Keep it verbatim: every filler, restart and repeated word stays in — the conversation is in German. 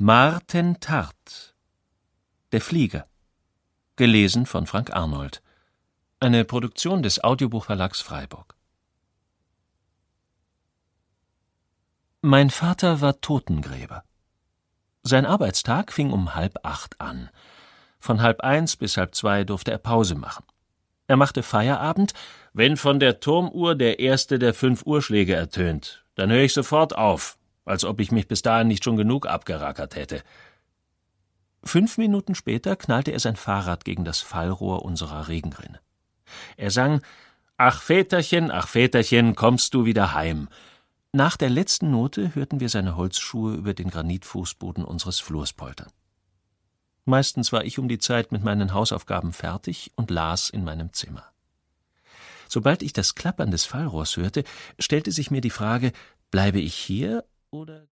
Marten Tart. Der Flieger. Gelesen von Frank Arnold. Eine Produktion des Audiobuchverlags Freiburg. Mein Vater war Totengräber. Sein Arbeitstag fing um halb acht an. Von halb eins bis halb zwei durfte er Pause machen. Er machte Feierabend, wenn von der Turmuhr der erste der fünf Uhrschläge ertönt. Dann höre ich sofort auf, als ob ich mich bis dahin nicht schon genug abgerackert hätte. Fünf Minuten später knallte er sein Fahrrad gegen das Fallrohr unserer Regenrinne. Er sang »Ach Väterchen, ach Väterchen, kommst du wieder heim«. Nach der letzten Note hörten wir seine Holzschuhe über den Granitfußboden unseres Flurs poltern. Meistens war ich um die Zeit mit meinen Hausaufgaben fertig und las in meinem Zimmer. Sobald ich das Klappern des Fallrohrs hörte, stellte sich mir die Frage, bleibe ich hier oder